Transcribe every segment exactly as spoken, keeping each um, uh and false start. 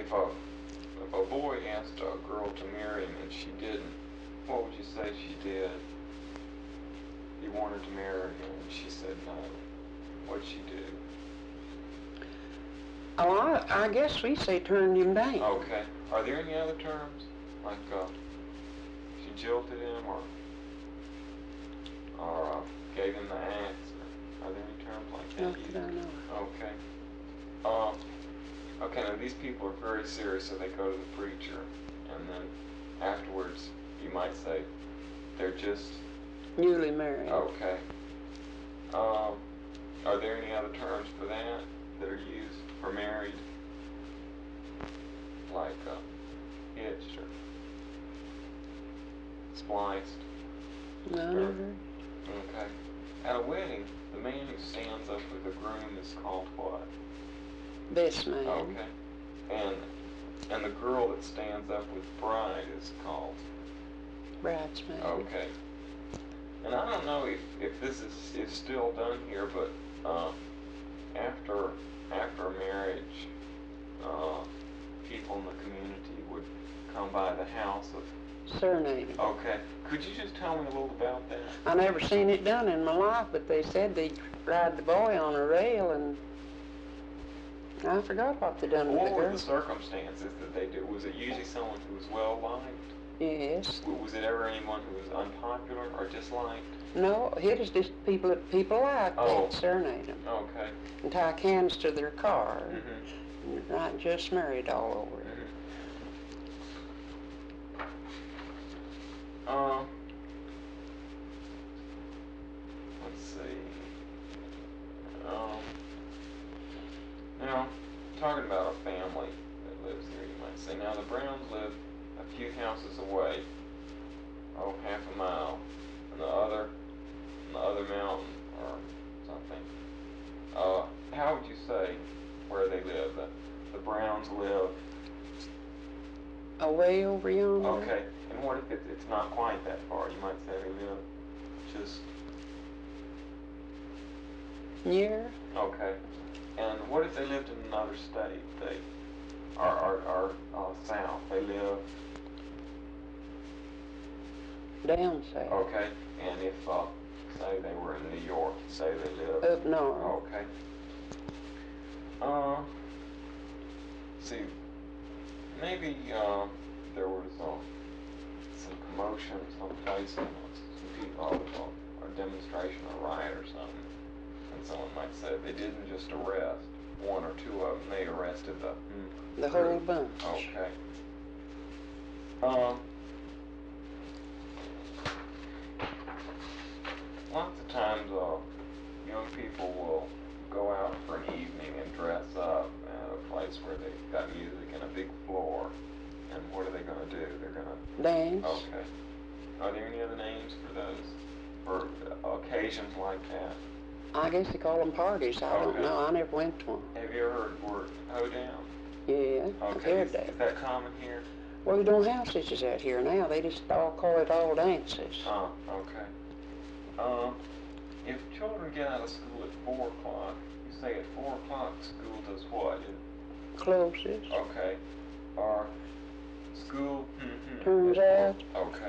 if a if a boy asked a girl to marry him and she didn't, what would you say she did? He wanted to marry her and she said no. What'd she do? Oh, I, I guess we say turned him down. Okay. Are there any other terms? Like, uh, she jilted him or, or uh, gave him the axe? Or, are there any terms like that? Not that I know. Okay. Um, okay, now these people are very serious, so they go to the preacher, and then afterwards you might say they're just newly married. Okay. Um, are there any other terms for that that are used for married? Like uh, hitched or spliced? No, or, never. Okay. At a wedding, the man who stands up with the groom is called what? Best man. Okay. And and the girl that stands up with bride is called? Bridesmaid. Okay. And I don't know if, if this is, is still done here, but uh, after after marriage, uh, people in the community would come by the house of... Serenading. Okay. Could you just tell me a little about that? I never seen it done in my life, but they said they'd ride the boy on a rail, and I forgot what they done with What the were girl. the circumstances that they did? Was it usually someone who was well liked? Yes. Was it ever anyone who was unpopular or disliked? No, it is just people that people like Oh. that serenade them Okay. and tie cans to their car, Mm-hmm. and not just married all over it. Mm-hmm. Um. Let's see. Um. You know, talking about a family that lives here, you might say. Now, the Browns live a few houses away. Oh, half a mile. And the other, and the other mountain or something. Uh, how would you say where they live? The, the Browns live. Away over yonder. Okay. And what if it, it's not quite that far? You might say they live just... Near. Okay. And what if they lived in another state? They are, are, are uh, south. They live... Down south. Okay. And if, uh, say they were in New York, say they live... Up north. Okay. Uh, see, maybe, uh, there was, uh, some commotion someplace, and some people, uh, or demonstration or riot or something. And someone might say they didn't just arrest one or two of them, they arrested the... Mm, The whole bunch. Okay. Um, lots of times, uh, young people will go out for an evening and dress up at a place where they've got music and a big floor. And what are they going to do? They're going to... Dance. Okay. Are there any other names for those? For occasions like that? I guess they call them parties. I Okay. don't know. I never went to one. Have you ever heard the word hoedown? Yeah, I've Okay. heard Is, that. is that common here? Well, we don't have stitches out here now. They just all call it all dances. Oh, okay. Um, if children get out of school at four o'clock, you say at four o'clock school does what? It, Closes. okay. Or school mm-hmm, Turns at out. four- Okay.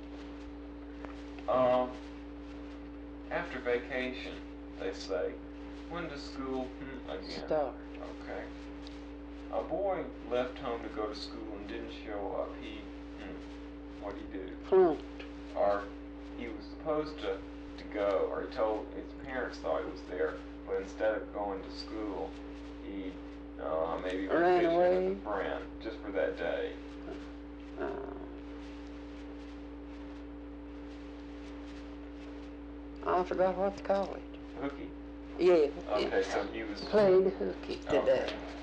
Um, after vacation, they say, when does school hmm, again? Start. Okay. A boy left home to go to school and didn't show up. He, hmm, what'd he do? Flunked. Or he was supposed to, to go, or he told his parents thought he was there, but instead of going to school, he uh, maybe went Ran fishing away. with a friend just for that day. Uh, I forgot what to call it. Hooky. Yeah. Okay, yeah. so he was Played hooky today. Okay.